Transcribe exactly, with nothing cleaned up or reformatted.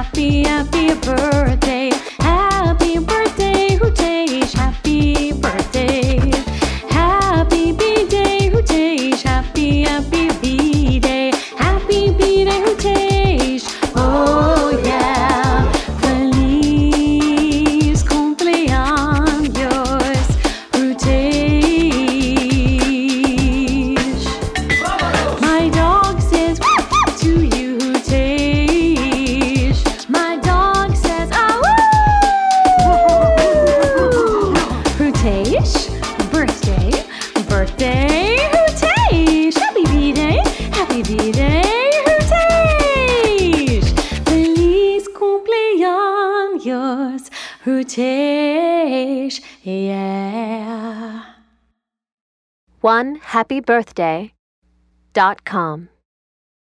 happy, happy birthday. Happy birthday, Hootesh, happy birthday. Happy B-Day, Hootesh, happy, happy B-Day. Happy B-Day, Hootesh, oh yeah. Feliz cumpleaños, Hootesh. My dog says to you, Hootesh. My dog says, ah woo! Hootesh, birthday, birthday, Hootesh. Happy B-Day, happy B-Day, Hootesh. Feliz cumpleaños, Hootesh, yeah. one happy birthday dot com